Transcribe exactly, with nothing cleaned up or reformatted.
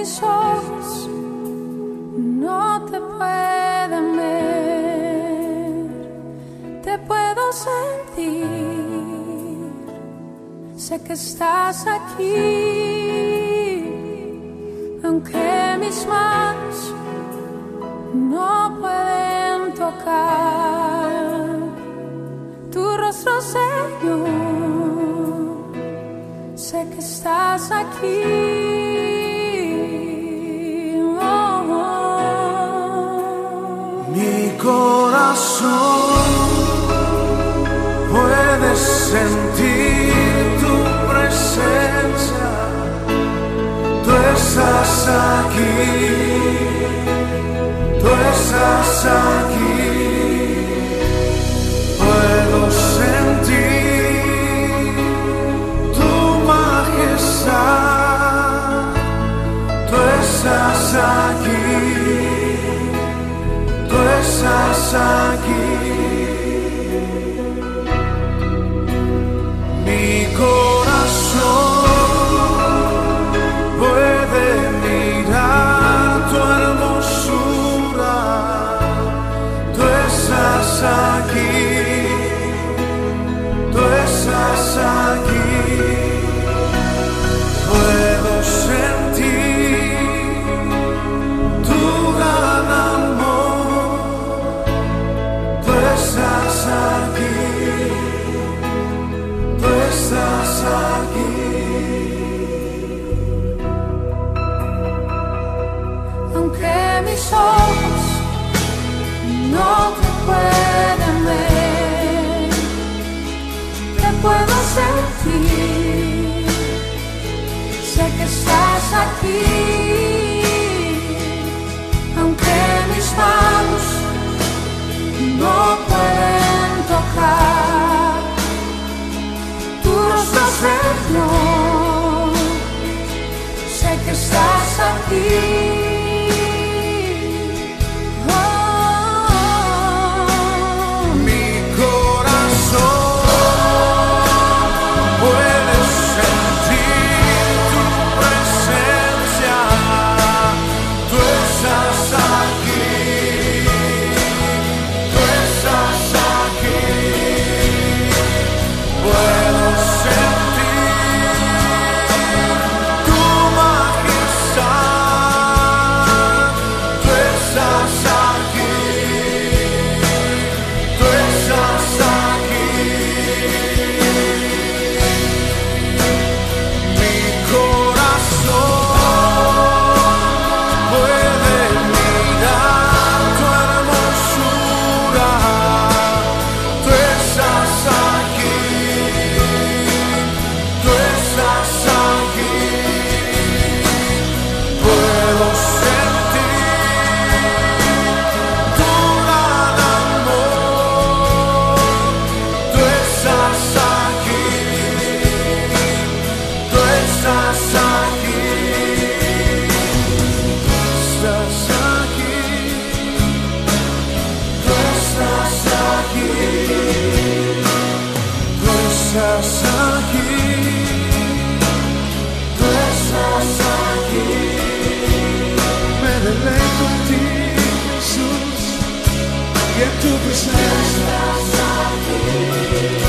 mis ojos no te pueden ver, te puedo sentir, sé que estás aquí, aunque mis manos no pueden tocar tu rostro, Señor, sé que estás aquí. Mi corazón puede sentir tu presencia, tú estás aquí, tú estás aquí, puedo sentir tu majestad, tú estás aquí. Tú estás aquí, mi corazón puede mirar tu hermosura, tú estás aquí, tú estás aquí, puedo sentir tu gran amor. Tú estás aquí, tú estás aquí. Aunque mis ojos no te pueden ver, te puedo sentir, sé que estás aquí, aunque mis manos no pueden tocar tu rostro, Señor, sé que estás aquí. Oh, mi corazón puede sentir tu presencia, tú estás aquí. Puedo sentir tu majestad, tú estás aquí, tú estás aquí. Mi corazón puede mirar tu hermosura, tú estás aquí. Tú estás aquí, puedo sentir tu gran amor. Tú estás aquí, tú estás aquí, estás aquí, tú estás aquí, tú estás aquí. Deleito en ti, Jesús, y en tu presencia.